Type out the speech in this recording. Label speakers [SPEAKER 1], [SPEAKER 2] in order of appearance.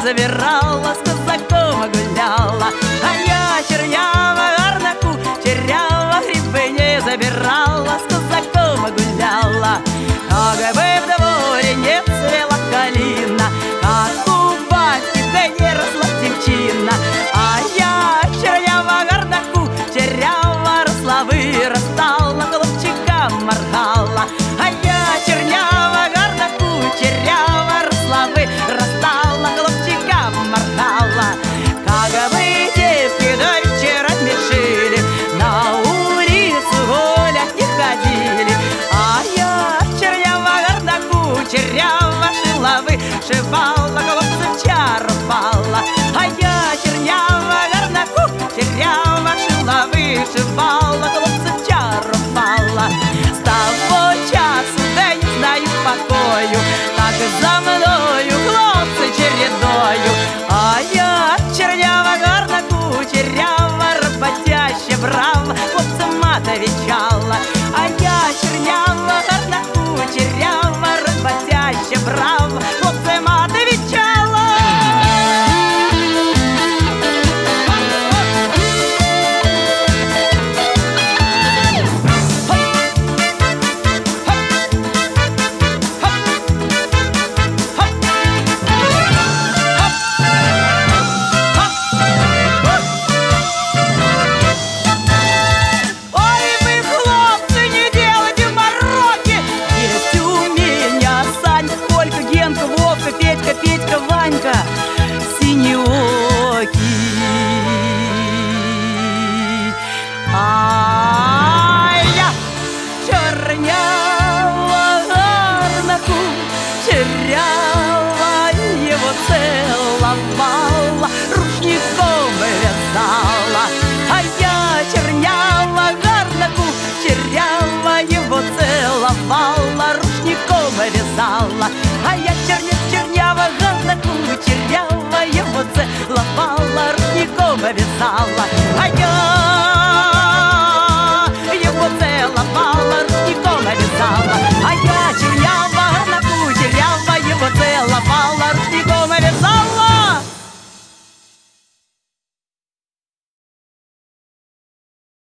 [SPEAKER 1] забирала, с казаком гуляла. А я чернява горнаку, чернява грибы не забирала, с казаком гуляла. Как бы в дворе не цвела калина, как у батьки да не росла девчина. А я чернява горнаку, чернява росла, вырастала, голубчиком моргала. А я чернява горнаку, чернява росла, вырастала, голубчиком моргала. Как бы девки до вечера мешили, на улицу гулять не ходили. А я чернява горнаку, чернява шила, вышивала, голубцев чаровала. А я чернява горнаку, чернява шила, вышивала, голубцев чаровала. С того часу, да не знаю покою, так и за мною хлопцы чередою. А я чернява горнаку, чернява работящая, браво, хлопцам мат отвечала. А я чернява горнаку, чернява работящая, браво, хлопцам мат отвечала. Петька, Ванька,